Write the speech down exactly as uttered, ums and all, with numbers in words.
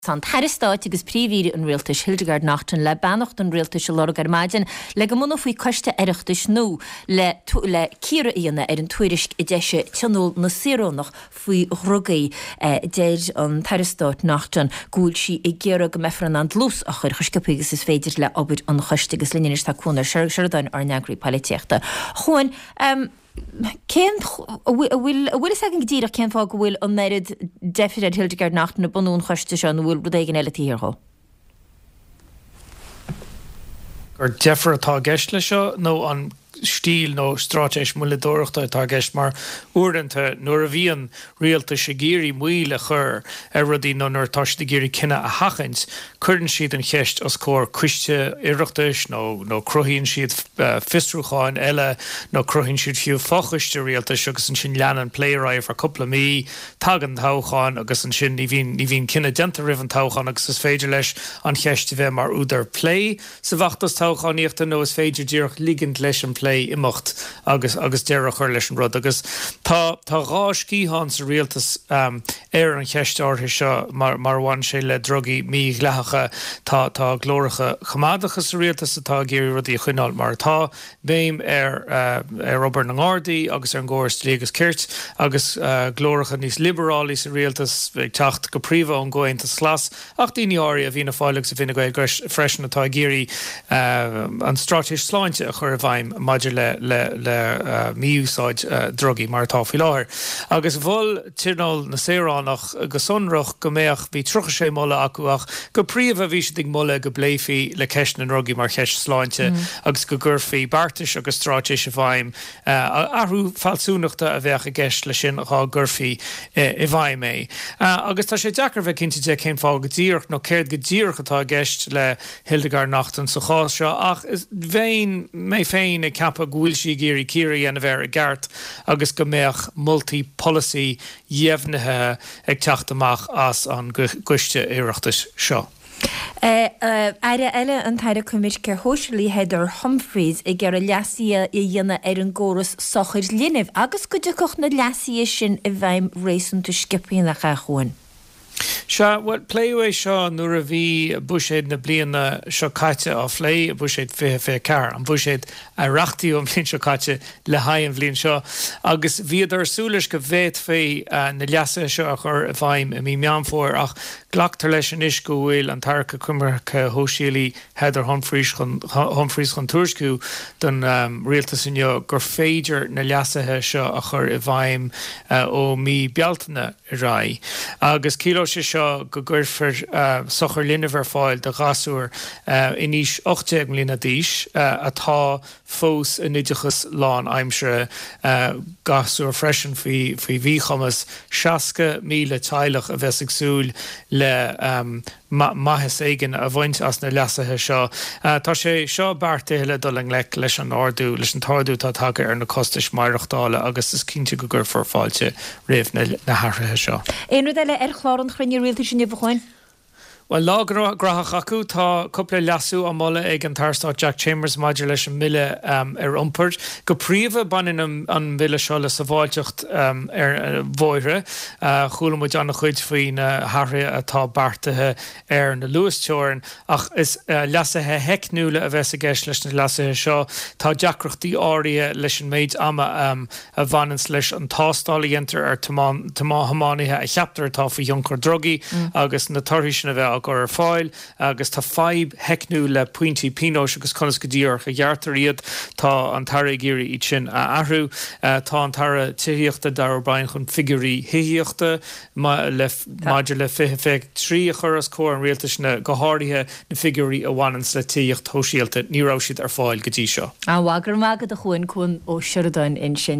San Harristáit agus príomhíre an rialtas Hildegard Nachton le bannacht an rialtas se Lorgar Maidin le go muna faoi coiste aireachtas nó le le círa íana ar an tuairisc i deise tinúil na sirónach faoi rugaí déir an Harristáit Nachton gúil si i ggéire go mefran an dlús a chuir chuscapagus is féidir le obair an choiste agus linnéis tá cúnar seirdain ar neagraí políteachta. Chuan, Cén bhfuil is agin díra cén fá go bhfuil an méid defiad Hildegard Nachton na bunún choiste se nó bhfuil bud éigen eile tíortha? Gur defar atá gceist lei seo nó an stíl nó strátéis muile dóireachta atá gceist mar uaireanta nuair a bhíon rialta sé géirí muile chur ar rudí nó nuair tá de géirí cinenne a hachans, chuann siad an cheist as cóir cuiste iireachtais nó nó cruthíonn siad fistrúcháin eile nó cruthíonn siad fiú fochaiste rialta agus an sin leanan pléráibh ar coppla mí tag an tácháin agus an sin ní bhíon cinenne denta rih an tácháin agus is féidir leis an cheiste bheith mar údar plé sa bhachttas tácháíochtta nó is féidir díoch ligint leis an plé imacht agus agus deire chuir leis an rud agus tá tá rá scíán sa rialtas um, ar an cheist áirthe seo mar mar bhain sé le drogaí mí gleathacha tá tá glóracha chamadachas sa rialtas atá géirí rudí chuineáil mar tá béim ar uh, ar obair na ngádaí agus ar an ggóir slígus cirt agus uh, glóracha níos liberálí sa rialtas ag teacht go príomh an ggóinta slas ach daoine áirí a bhína fáileach sa bhína go freisin atá géirí uh, an strátéis sláinte a chur a bhaim maidir le le le uh, míúsáid uh, drogaí mar tá fi láthir. Agus bhil tirnáil na séránach go sonrach go méach bhí trocha sé molla acuach go príomh a bhí sé dig molla go bléfií le ceist na drogaí mar cheist sláinte mm. agus go gurfií bartais agus strátéis a bhaim uh, arú falsúnachta a bheith a gceist le sin á gurfií uh, i bhaim é. Uh, agus tá sé deacar bheith cinnte de cén fá go díoch nó céir go díoch atá gceist le Hildegard Nachton sa chá seo ach is bhéin mé féin ag cappa gúil si géirí círaí an a bheith a gceart agus go méach multi-policy dhéimhnithe ag teacht amach as an guiste iireachtas seo. Aire eile an taire cumid gur hóisiilí Heather Humphreys i gur a leasí i dhéana ar an ggóras sochair linmh agus go deoch na leasí sin i bhaim rééisan tú skipíon nach a chuin. Se wat pléú seo nuair a bhí buséid na bliana seo caite á phlé a buséid fé fé car an buséid a reachtaí ó mlín seo caite le haon bhlíonn seo agus bhíad ar súlais go bhéit fé uh, na leasa seo a chur a bhaim a mí meán fór ach ghlaachtar leis an is go bhfuil an tarcha cumarcha hóisiilí Heather Humphreys chun Humphreys chun tuairisciú don um, rialtas inneo gur féidir na leasathe seo a chur i bhaim uh, ó mí bealtaine i rá agus cíló sé seo go gurfir uh, sochar linmhar fáil de gasúr uh, iníos ochtéag mlína díis uh, atá fós in idirchas lán aimsere uh, gasúr freisin fí bhí chumas seaca míle teilech a bheits agsúil le um, maithas éigen a bhaint as na leasathe seo. Uh, tá sé seo beartaithe doling le leis an ardú leis an tárdú tá take ar na costais maireachtála agus is cinnte go gur for fáilte réamh na, na háirithe seo. Éonú eile ar chláir an chruinne rialta sin bhchain? Well lá grathach acu tá coppla leasú a molla ag an tarstá Jack Chambers maidir leis an mille um, ar umpert. Go príomh banin an, an mille seo le sa bháilteocht um, ar uh, bmhóire. Uh, Chúla muid anna chuid faoin uh, hartha atá bartathe ar na luasteoirin ach is uh, leasathe heicnúla a bheits a gceist leis na leasathe seo. Tá deacrachtaí áirithe leis an méid ama um, a bhanans leis an tástálaíontar ar tamá hamánaithe a cheaptar atá faoi ionchar drogaí mm. agus na tarthaí sin a bheith gur ar fáil agus tá five heicnú le pointí pinós agus conas go dtíorch a dheartar iad tá an tara géirí iad sin a ahrú uh, tá an tara tííochta dar O'Brien chun figurí hiíochta le maidir le fi fé trí a churas cór an rialtas na go háirithe na figurí a bhhainans le tíocht thóisialta nírá siad ar fáil go dtí seo. An bhagur mágad a chuin chun ó Sheridan in sin.